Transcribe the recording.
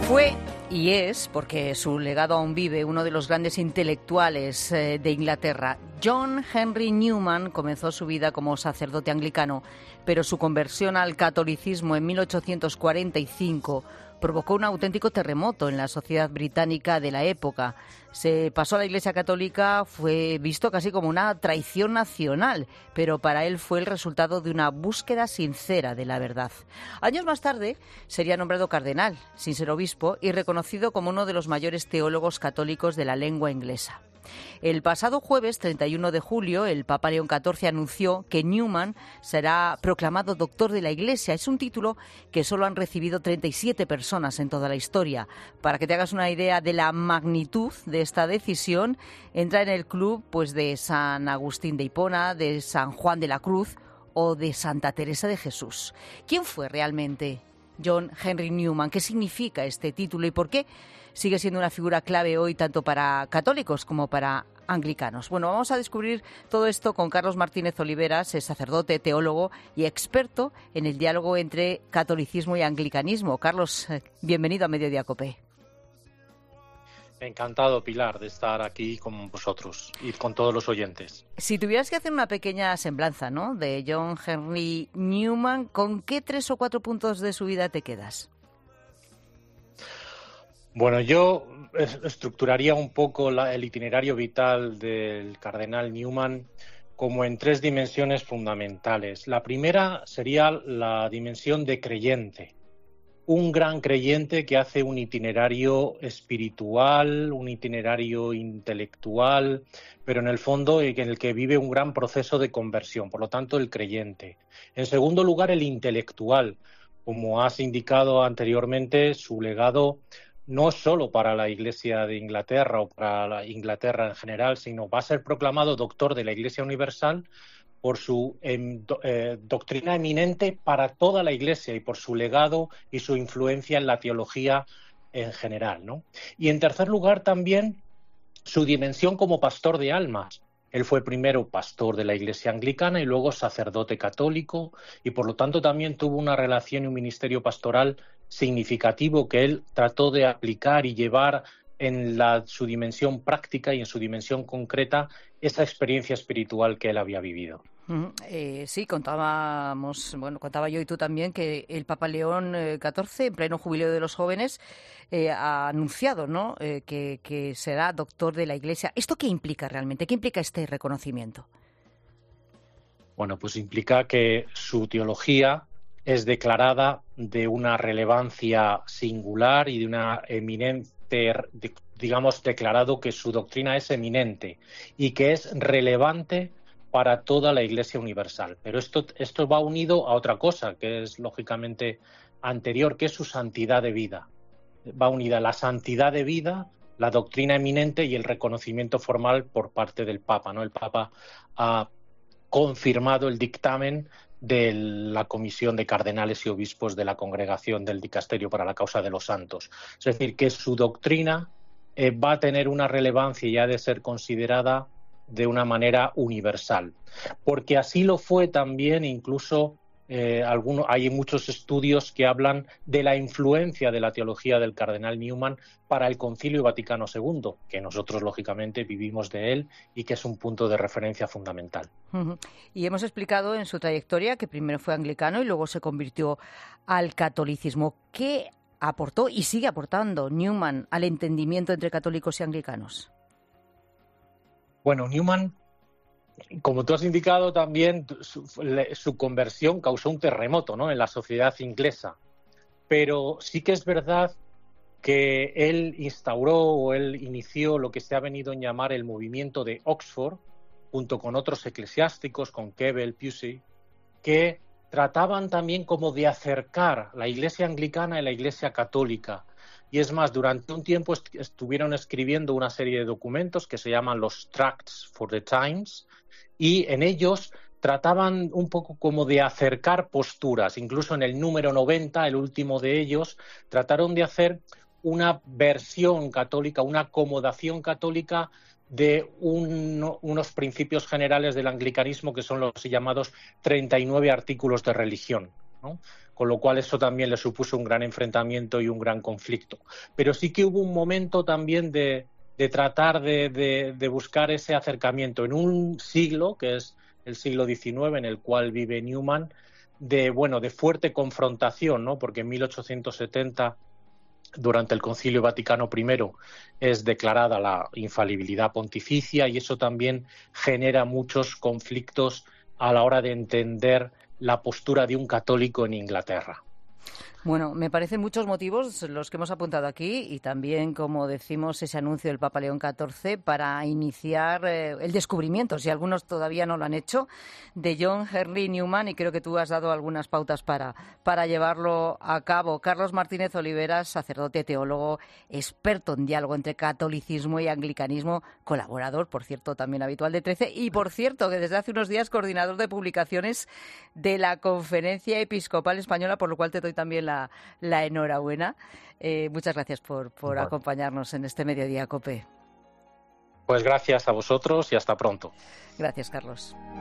Fue y es, porque su legado aún vive, uno de los grandes intelectuales de Inglaterra. John Henry Newman comenzó su vida como sacerdote anglicano, pero su conversión al catolicismo en 1845 provocó un auténtico terremoto en la sociedad británica de la época. Se pasó a la Iglesia Católica, fue visto casi como una traición nacional, pero para él fue el resultado de una búsqueda sincera de la verdad. Años más tarde sería nombrado cardenal, sin ser obispo, y reconocido como uno de los mayores teólogos católicos de la lengua inglesa. El pasado jueves 31 de julio, el Papa León XIV anunció que Newman será proclamado doctor de la Iglesia. Es un título que solo han recibido 37 personas en toda la historia. Para que te hagas una idea de la magnitud de esta decisión, entra en el club de San Agustín de Hipona, de San Juan de la Cruz o de Santa Teresa de Jesús. ¿Quién fue realmente John Henry Newman? ¿Qué significa este título y por qué sigue siendo una figura clave hoy tanto para católicos como para anglicanos? Bueno, vamos a descubrir todo esto con Carlos Martínez Oliveras, es sacerdote, teólogo y experto en el diálogo entre catolicismo y anglicanismo. Carlos, bienvenido a Mediodía COPE. Encantado, Pilar, de estar aquí con vosotros y con todos los oyentes. Si tuvieras que hacer una pequeña semblanza, ¿no?, de John Henry Newman, ¿con qué 3 o 4 puntos de su vida te quedas? Bueno, yo estructuraría un poco el itinerario vital del cardenal Newman como en 3 dimensiones fundamentales. La primera sería la dimensión de creyente. Un gran creyente que hace un itinerario espiritual, un itinerario intelectual, pero en el fondo en el que vive un gran proceso de conversión, por lo tanto el creyente. En segundo lugar, el intelectual. Como has indicado anteriormente, su legado no solo para la Iglesia de Inglaterra o para la Inglaterra en general, sino va a ser proclamado doctor de la Iglesia Universal por su doctrina eminente para toda la Iglesia y por su legado y su influencia en la teología en general, ¿no? Y en tercer lugar también su dimensión como pastor de almas. Él fue primero pastor de la Iglesia anglicana y luego sacerdote católico y por lo tanto también tuvo una relación y un ministerio pastoral significativo que él trató de aplicar y llevar en su dimensión práctica y en su dimensión concreta esa experiencia espiritual que él había vivido. Sí, contaba yo y tú también que el Papa León XIV, en pleno jubileo de los jóvenes, ha anunciado, ¿no?, que será doctor de la Iglesia. ¿Esto qué implica realmente? ¿Qué implica este reconocimiento? Bueno, pues implica que su teología es declarada de una relevancia singular y de una eminente, digamos, declarado que su doctrina es eminente y que es relevante para toda la Iglesia Universal. Pero esto va unido a otra cosa, que es lógicamente anterior, que es su santidad de vida. Va unida la santidad de vida, la doctrina eminente y el reconocimiento formal por parte del Papa, ¿no? El Papa ha confirmado el dictamen de la Comisión de Cardenales y Obispos de la Congregación del Dicasterio para la Causa de los Santos. Es decir, que su doctrina va a tener una relevancia y ha de ser considerada de una manera universal, porque así lo fue también, incluso hay muchos estudios que hablan de la influencia de la teología del cardenal Newman para el Concilio Vaticano II, que nosotros lógicamente vivimos de él y que es un punto de referencia fundamental. Y hemos explicado en su trayectoria que primero fue anglicano y luego se convirtió al catolicismo. ¿Qué aportó y sigue aportando Newman al entendimiento entre católicos y anglicanos? Bueno, Newman, como tú has indicado también, su conversión causó un terremoto, ¿no?, en la sociedad inglesa. Pero sí que es verdad que él inició lo que se ha venido a llamar el movimiento de Oxford, junto con otros eclesiásticos, con Keble, Pusey, que trataban también como de acercar la Iglesia anglicana y la Iglesia católica. Y es más, durante un tiempo estuvieron escribiendo una serie de documentos que se llaman los Tracts for the Times, y en ellos trataban un poco como de acercar posturas. Incluso en el número 90, el último de ellos, trataron de hacer una versión católica, una acomodación católica de unos principios generales del anglicanismo que son los llamados 39 artículos de religión. ¿no? Con lo cual eso también le supuso un gran enfrentamiento y un gran conflicto. Pero sí que hubo un momento también de tratar de buscar ese acercamiento en un siglo, que es el siglo XIX, en el cual vive Newman, de fuerte confrontación, ¿no? Porque en 1870, durante el Concilio Vaticano I, es declarada la infalibilidad pontificia, y eso también genera muchos conflictos a la hora de entender la postura de un católico en Inglaterra. Bueno, me parecen muchos motivos los que hemos apuntado aquí y también, como decimos, ese anuncio del Papa León XIV para iniciar el descubrimiento, si algunos todavía no lo han hecho, de John Henry Newman, y creo que tú has dado algunas pautas para llevarlo a cabo. Carlos Martínez Oliveras, sacerdote, teólogo, experto en diálogo entre catolicismo y anglicanismo, colaborador, por cierto, también habitual de 13, y por cierto, que desde hace unos días coordinador de publicaciones de la Conferencia Episcopal Española, por lo cual te doy también la enhorabuena. Muchas gracias por acompañarnos en este Mediodía COPE. Pues gracias a vosotros y hasta pronto. Gracias, Carlos.